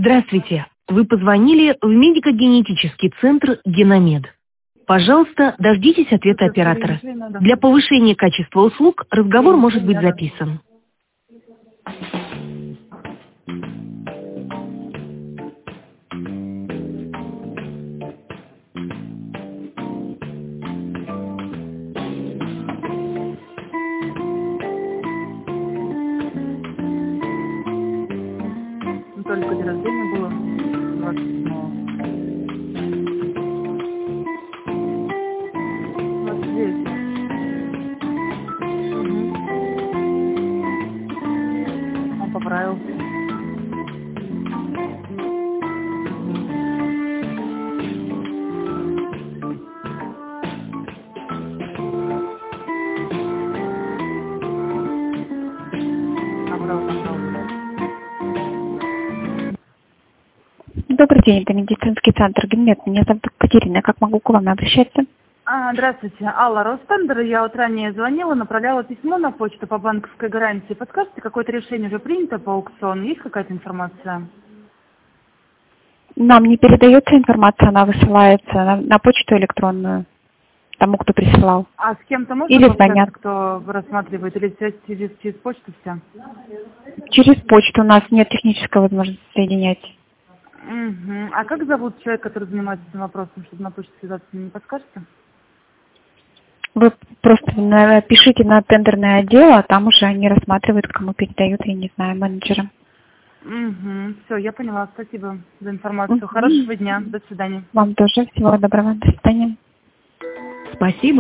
Здравствуйте. Вы позвонили в медико-генетический центр «Геномед». Пожалуйста, дождитесь ответа оператора. Для повышения качества услуг разговор может быть записан. Только день рождения было 27-го. 29. Он поправился. Добрый день, это медицинский центр «Геномед». Меня зовут Катерина. Как могу к вам обращаться? Здравствуйте. Алла Ростендер. Я вот ранее звонила, направляла письмо на почту по банковской гарантии. Подскажите, какое-то решение уже принято по аукциону? Есть какая-то информация? Нам не передается информация, она высылается на почту электронную, тому, кто присылал. А с кем-то можно или пообщаться, звонят. кто рассматривает, или через почту все? Через почту у нас нет технической возможности соединять. Угу. А как зовут человек, который занимается этим вопросом, чтобы на почту связаться, не подскажете? Вы просто пишите на тендерное отдел, а там уже они рассматривают, кому передают, я не знаю, менеджерам. Угу. Все, я поняла. Спасибо за информацию. Хорошего дня. До свидания. Вам тоже. Всего доброго. До свидания. Спасибо.